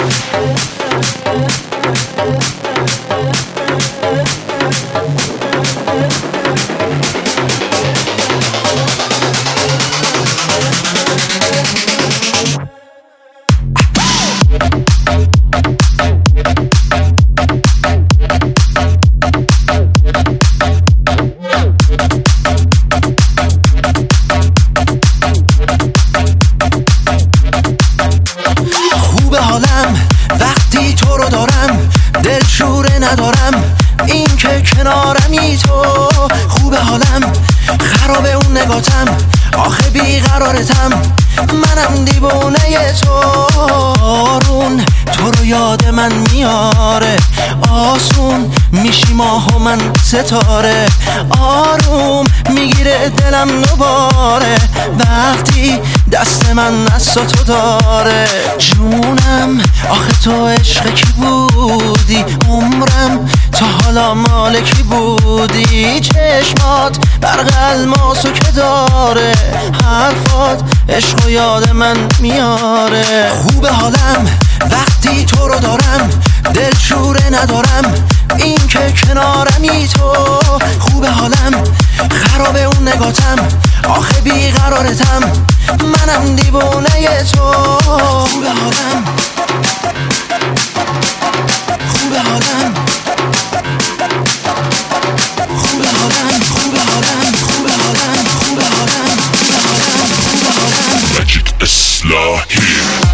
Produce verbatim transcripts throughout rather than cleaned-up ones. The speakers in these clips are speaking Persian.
وقتی تو رو دارم دلشوره ندارم، این که کنارمی تو خوب حالم. خرابه اون نگاتم آخه بیقرارتم، منم دیوونه تو. آرون تو رو یاد من میاره، آسون میشی ماه و من ستاره. آروم میگیره دلم دوباره وقتی دست من از تو داره. جونم آخه تو عشق کی بودی، عمرم تا حالا مال کی بودی. چشمات برق الماسو که داره، حرفات عشق و یاد من میاره. خوب حالم وقتی تو رو دارم دلشوره ندارم، این که کنارمی تو خوب حالم. خرابه اون نگاتم آخه بیقرارتم، منم دیوونه تو. خوب حالم خوب حالم خوب حالم خوب حالم خوب حالم خوب حالم خوب حالم خوب حالم. ماجیک اصلاحی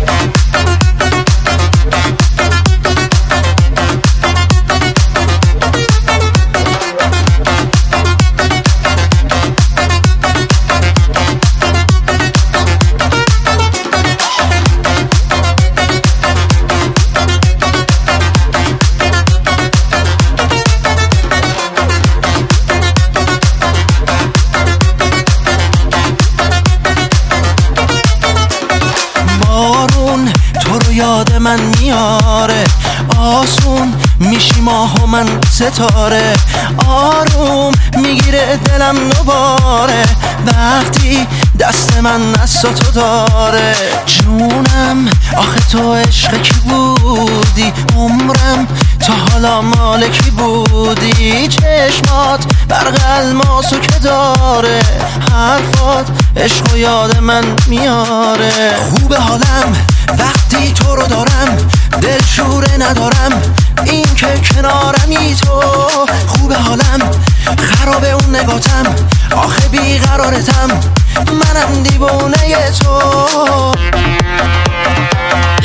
یاد من میاره، آسون میشی ماه و من ستاره. آروم میگیره دلم دوباره وقتی دست من از تو داره. جونم آخه تو عشق کی بودی، عمرم تا حالا مال کی بودی. چشمات برق الماسو که داره، حرفات عشق و یاد من میاره. خوب حالم وقتی تو رو دارم دلشوره ندارم، این که کنارمی تو خوب حالم. خرابه اون نگاتم آخه بیقرارتم، منم دیوونه تو.